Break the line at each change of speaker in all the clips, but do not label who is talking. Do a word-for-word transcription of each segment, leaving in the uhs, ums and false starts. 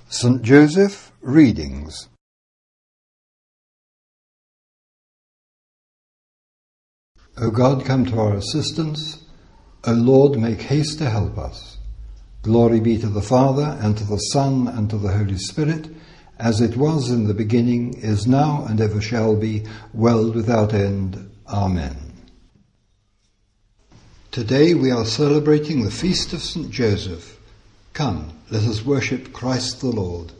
Saint Joseph Readings. O God, come to our assistance. O Lord, make haste to help us. Glory be to the Father, and to the Son, and to the Holy Spirit, as it was in the beginning, is now, and ever shall be, world without end. Amen. Today we are celebrating the feast of Saint Joseph. Come, let us worship Christ the Lord.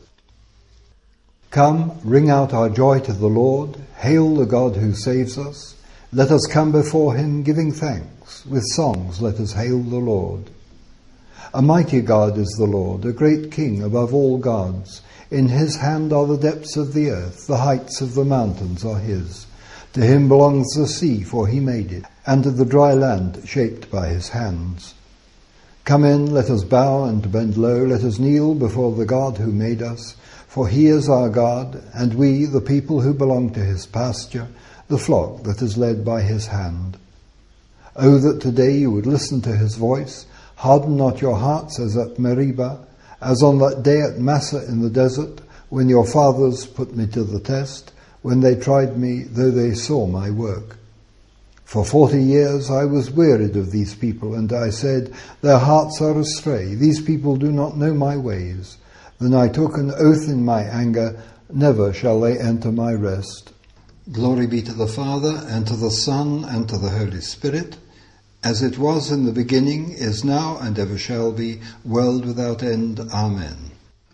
Come, ring out our joy to the Lord. Hail the God who saves us. Let us come before him giving thanks. With songs let us hail the Lord. A mighty God is the Lord, a great King above all gods. In his hand are the depths of the earth, the heights of the mountains are his. To him belongs the sea, for he made it, and the dry land shaped by his hands. Come in, let us bow and bend low, let us kneel before the God who made us, for he is our God, and we, the people who belong to his pasture, the flock that is led by his hand. Oh, that today you would listen to his voice, harden not your hearts as at Meribah, as on that day at Massa in the desert, when your fathers put me to the test, when they tried me, though they saw my work. For forty years I was wearied of these people, and I said, their hearts are astray, these people do not know my ways. Then I took an oath in my anger, never shall they enter my rest. Glory be to the Father, and to the Son, and to the Holy Spirit, as it was in the beginning, is now, and ever shall be, world without end. Amen.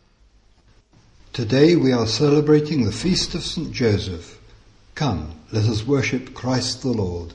Today we are celebrating the feast of Saint Joseph. Come, let us worship Christ the Lord.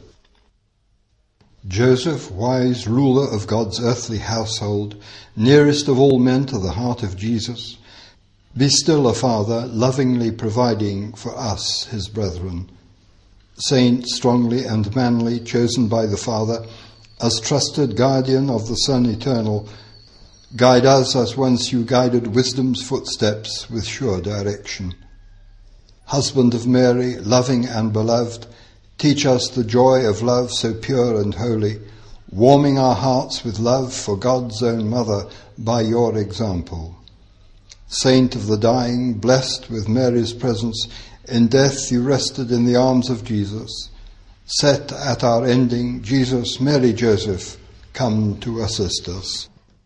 Joseph, wise ruler of God's earthly household, nearest of all men to the heart of Jesus, be still a Father, lovingly providing for us, his brethren. Saint, strongly and manly, chosen by the Father, as trusted guardian of the Son eternal, guide us as once you guided wisdom's footsteps with sure direction. Husband of Mary, loving and beloved, teach us the joy of love so pure and holy, warming our hearts with love for God's own mother by your example. Saint of the dying, blessed with Mary's presence, in death you rested in the arms of Jesus. Set at our ending, Jesus, Mary, Joseph, come to assist us.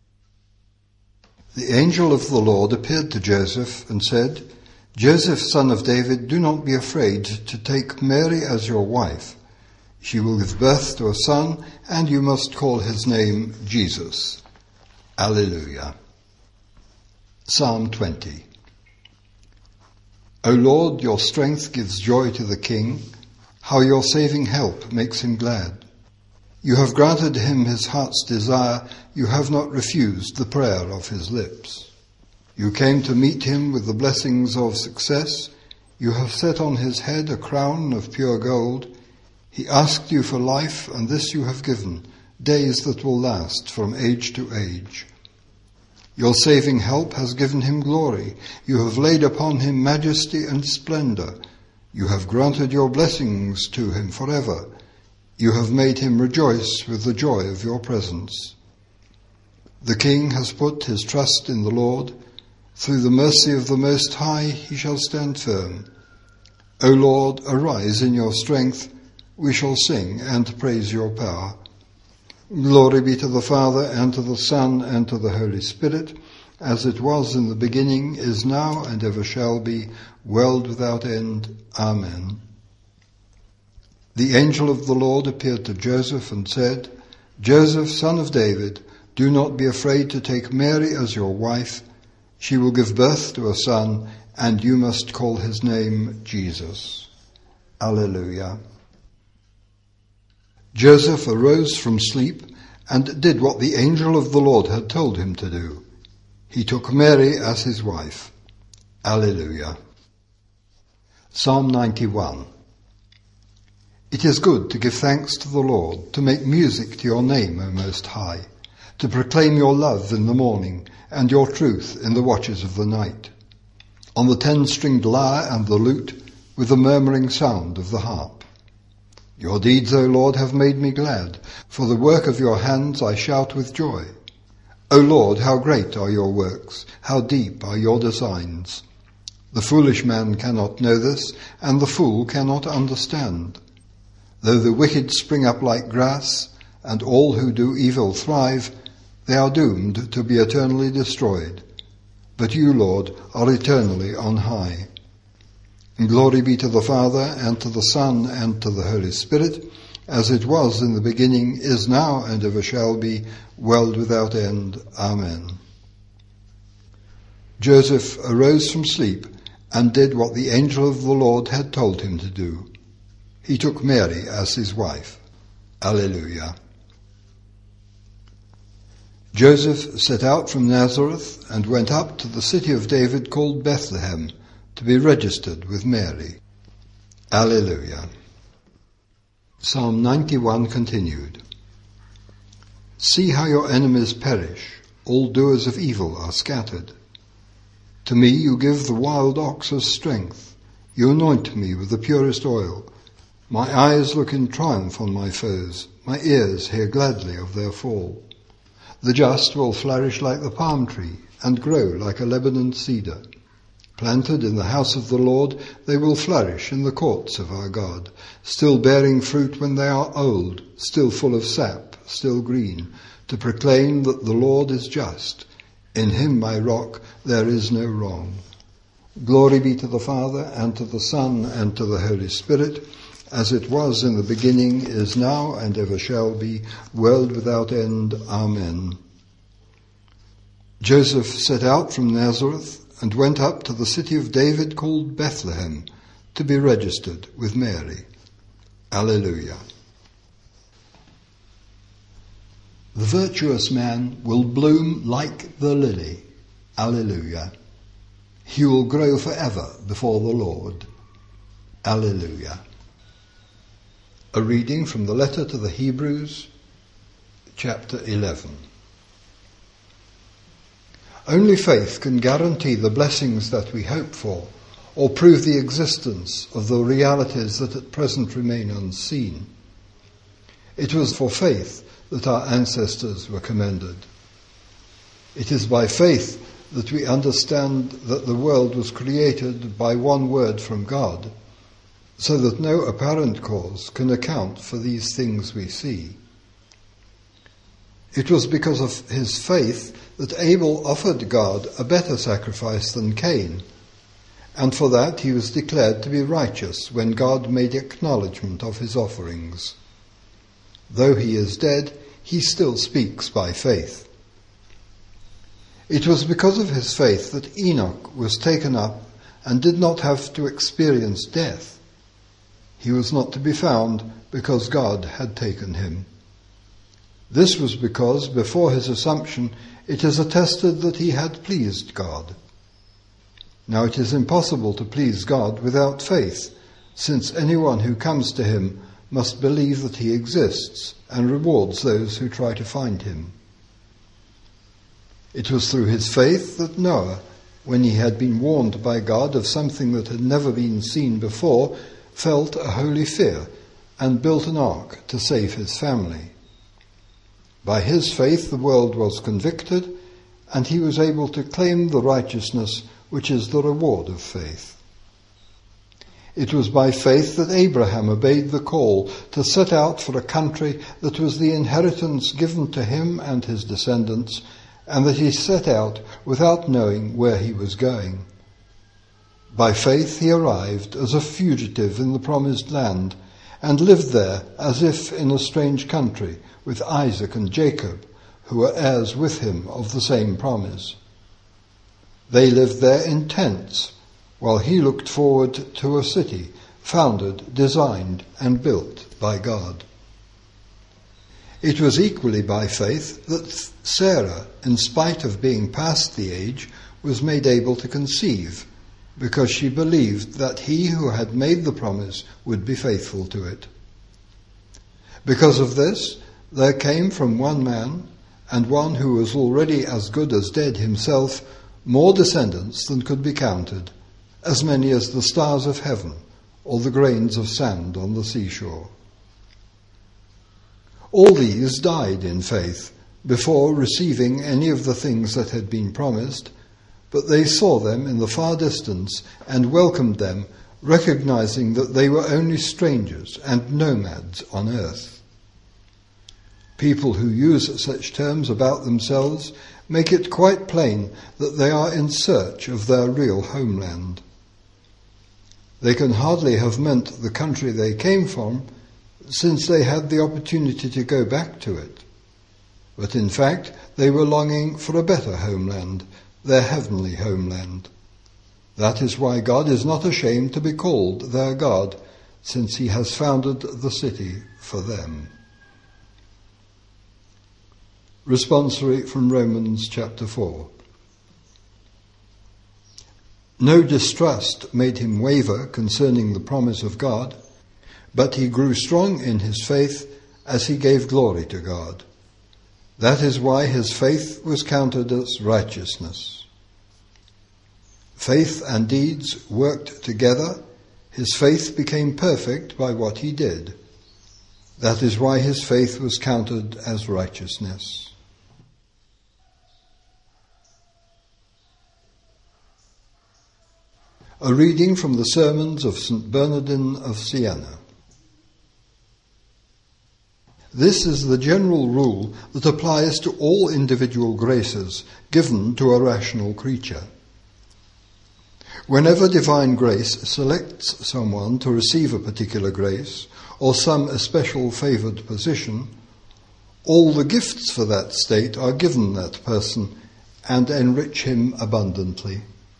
The angel of the Lord appeared to Joseph and said, Joseph, son of David, do not be afraid to take Mary as your wife. She will give birth to a son, and you must call his name Jesus. Alleluia. Psalm twenty. O Lord, your strength gives joy to the king. How your saving help makes him glad. You have granted him his heart's desire. You have not refused the prayer of his lips. You came to meet him with the blessings of success. You have set on his head a crown of pure gold. He asked you for life, and this you have given, days that will last from age to age. Your saving help has given him glory. You have laid upon him majesty and splendor. You have granted your blessings to him forever. You have made him rejoice with the joy of your presence. The king has put his trust in the Lord. Through the mercy of the Most High he shall stand firm. O Lord, arise in your strength. We shall sing and praise your power. Glory be to the Father, and to the Son, and to the Holy Spirit, as it was in the beginning, is now, and ever shall be, world without end. Amen. The angel of the Lord appeared to Joseph and said, Joseph, son of David, do not be afraid to take Mary as your wife. She will give birth to a son, and you must call his name Jesus. Alleluia. Joseph arose from sleep and did what the angel of the Lord had told him to do. He took Mary as his wife. Alleluia. Psalm ninety-one. It is good to give thanks to the Lord, to make music to your name, O Most High, to proclaim your love in the morning and your truth in the watches of the night, on the ten-stringed lyre and the lute, with the murmuring sound of the harp. Your deeds, O Lord, have made me glad. For the work of your hands I shout with joy. O Lord, how great are your works, how deep are your designs. The foolish man cannot know this, and the fool cannot understand. Though the wicked spring up like grass, and all who do evil thrive, they are doomed to be eternally destroyed. But you, Lord, are eternally on high. And glory be to the Father, and to the Son, and to the Holy Spirit, as it was in the beginning, is now, and ever shall be, world without end. Amen. Joseph arose from sleep and did what the angel of the Lord had told him to do. He took Mary as his wife. Alleluia. Joseph set out from Nazareth and went up to the city of David called Bethlehem to be registered with Mary. Alleluia. Psalm ninety-one continued. See how your enemies perish, all doers of evil are scattered. To me you give the wild ox's strength, you anoint me with the purest oil. My eyes look in triumph on my foes, my ears hear gladly of their fall. The just will flourish like the palm tree, and grow like a Lebanon cedar. Planted in the house of the Lord, they will flourish in the courts of our God, still bearing fruit when they are old, still full of sap, still green, to proclaim that the Lord is just. In him, my rock, there is no wrong. Glory be to the Father, and to the Son, and to the Holy Spirit, as it was in the beginning, is now, and ever shall be, world without end. Amen. Joseph set out from Nazareth and went up to the city of David called Bethlehem to be registered with Mary. Alleluia. The virtuous man will bloom like the lily. Alleluia. He will grow forever before the Lord. Alleluia. A reading from the letter to the Hebrews, chapter eleven. Only faith can guarantee the blessings that we hope for, or prove the existence of the realities that at present remain unseen. It was for faith that our ancestors were commended. It is by faith that we understand that the world was created by one word from God, so that no apparent cause can account for these things we see. It was because of his faith that Abel offered God a better sacrifice than Cain, and for that he was declared to be righteous when God made acknowledgement of his offerings. Though he is dead, he still speaks by faith. It was because of his faith that Enoch was taken up and did not have to experience death. He was not to be found because God had taken him. This was because, before his assumption, it is attested that he had pleased God. Now it is impossible to please God without faith, since anyone who comes to him must believe that he exists and rewards those who try to find him. It was through his faith that Noah, when he had been warned by God of something that had never been seen before, felt a holy fear and built an ark to save his family. By his faith the world was convicted, and he was able to claim the righteousness which is the reward of faith. It was by faith that Abraham obeyed the call to set out for a country that was the inheritance given to him and his descendants, and that he set out without knowing where he was going. By faith he arrived as a fugitive in the promised land, and lived there as if in a strange country with Isaac and Jacob, who were heirs with him of the same promise. They lived there in tents, while he looked forward to a city founded, designed, and built by God. It was equally by faith that Sarah, in spite of being past the age, was made able to conceive, because she believed that he who had made the promise would be faithful to it. Because of this, there came from one man, and one who was already as good as dead himself, more descendants than could be counted, as many as the stars of heaven, or the grains of sand on the seashore. All these died in faith, before receiving any of the things that had been promised, but they saw them in the far distance and welcomed them, recognizing that they were only strangers and nomads on earth. People who use such terms about themselves make it quite plain that they are in search of their real homeland. They can hardly have meant the country they came from, since they had the opportunity to go back to it. But in fact, they were longing for a better homeland, their heavenly homeland. That is why God is not ashamed to be called their God, since he has founded the city for them. Responsory from Romans chapter four. No distrust made him waver concerning the promise of God, but he grew strong in his faith as he gave glory to God. That is why his faith was counted as righteousness. Faith and deeds worked together. His faith became perfect by what he did. That is why his faith was counted as righteousness. A reading from the Sermons of Saint Bernardine of Siena. This is the general rule that applies to all individual graces given to a rational creature. Whenever divine grace selects someone to receive a particular grace or some especial favoured position, all the gifts for that state are given that person and enrich him abundantly.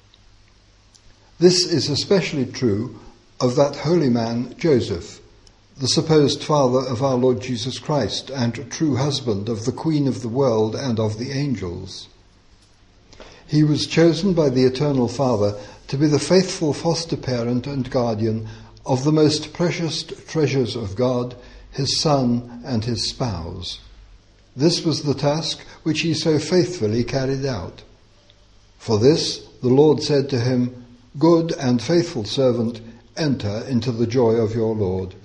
This is especially true of that holy man Joseph, the supposed father of our Lord Jesus Christ and true husband of the Queen of the world and of the angels. He was chosen by the Eternal Father to be the faithful foster parent and guardian of the most precious treasures of God, his Son and his spouse. This was the task which he so faithfully carried out. For this the Lord said to him, "Good and faithful servant, enter into the joy of your Lord."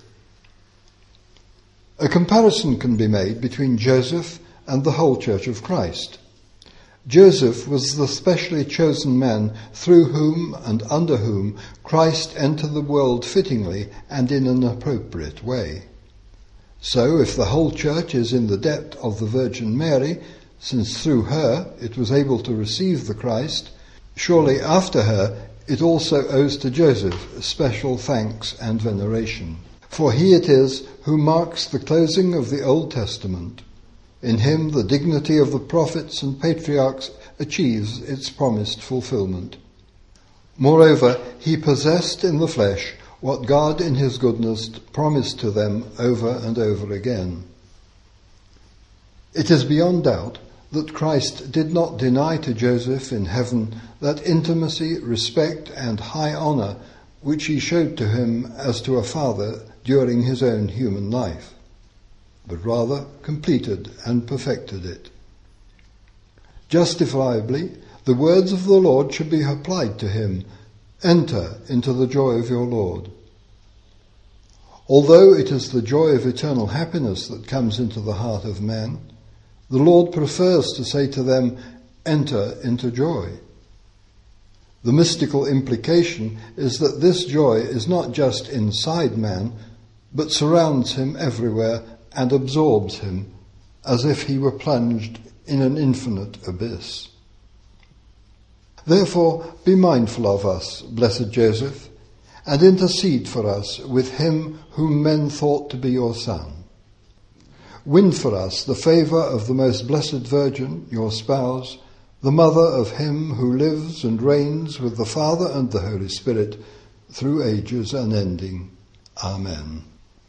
A comparison can be made between Joseph and the whole Church of Christ. Joseph was the specially chosen man through whom and under whom Christ entered the world fittingly and in an appropriate way. So if the whole Church is in the debt of the Virgin Mary, since through her it was able to receive the Christ, surely after her it also owes to Joseph special thanks and veneration. For he it is who marks the closing of the Old Testament. In him the dignity of the prophets and patriarchs achieves its promised fulfillment. Moreover, he possessed in the flesh what God in his goodness promised to them over and over again. It is beyond doubt that Christ did not deny to Joseph in heaven that intimacy, respect, and high honour which he showed to him as to a father during his own human life, but rather completed and perfected it. Justifiably, the words of the Lord should be applied to him, "Enter into the joy of your Lord." Although it is the joy of eternal happiness that comes into the heart of man, the Lord prefers to say to them, "Enter into joy." The mystical implication is that this joy is not just inside man, but surrounds him everywhere and absorbs him, as if he were plunged in an infinite abyss. Therefore, be mindful of us, blessed Joseph, and intercede for us with him whom men thought to be your son. Win for us the favour of the most blessed Virgin, your spouse, the mother of him who lives and reigns with the Father and the Holy Spirit, through ages unending. Amen.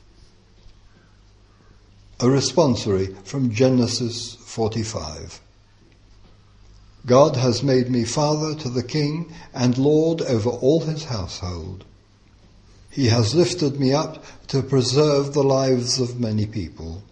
A responsory from Genesis forty-five. God has made me father to the king and lord over all his household. He has lifted me up to preserve the lives of many people.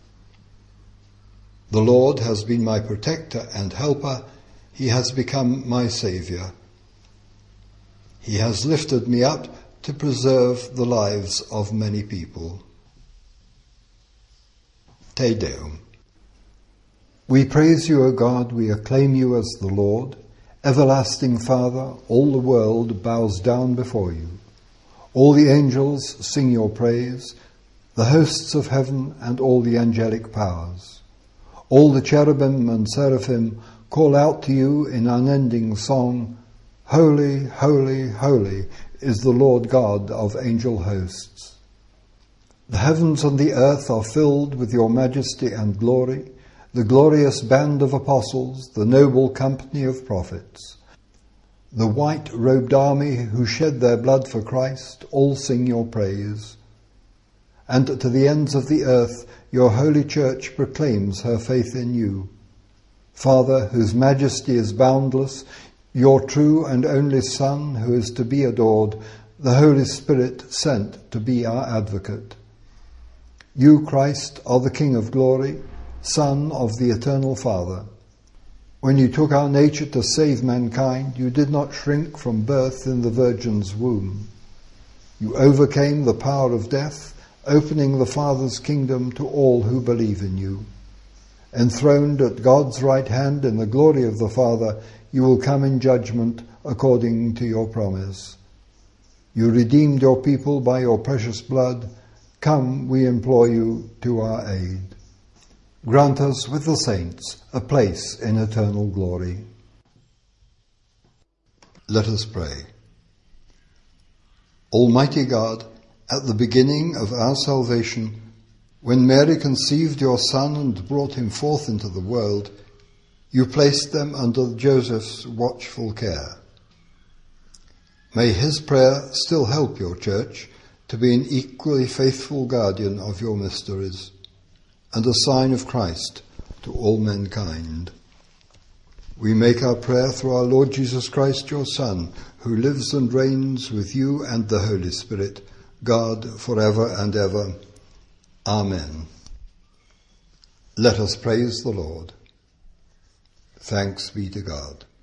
The Lord has been my protector and helper. He has become my saviour. He has lifted me up to preserve the lives of many people. Te Deum. We praise you, O God, we acclaim you as the Lord. Everlasting Father, all the world bows down before you. All the angels sing your praise, the hosts of heaven and all the angelic powers. All the cherubim and seraphim call out to you in unending song, Holy, holy, holy is the Lord God of angel hosts. The heavens and the earth are filled with your majesty and glory, the glorious band of apostles, the noble company of prophets. The white-robed army who shed their blood for Christ all sing your praise. And to the ends of the earth your holy church proclaims her faith in you. Father, whose majesty is boundless, your true and only Son, who is to be adored, the Holy Spirit sent to be our advocate. You, Christ, are the King of glory, Son of the eternal Father. When you took our nature to save mankind, you did not shrink from birth in the Virgin's womb. You overcame the power of death, opening the Father's kingdom to all who believe in you. Enthroned at God's right hand in the glory of the Father, you will come in judgment according to your promise. You redeemed your people by your precious blood. Come, we implore you, to our aid. Grant us with the saints a place in eternal glory. Let us pray. Almighty God, at the beginning of our salvation, when Mary conceived your Son and brought him forth into the world, you placed them under Joseph's watchful care. May his prayer still help your church to be an equally faithful guardian of your mysteries and a sign of Christ to all mankind. We make our prayer through our Lord Jesus Christ, your Son, who lives and reigns with you and the Holy Spirit, God, forever and ever. Amen. Let us praise the Lord. Thanks be to God.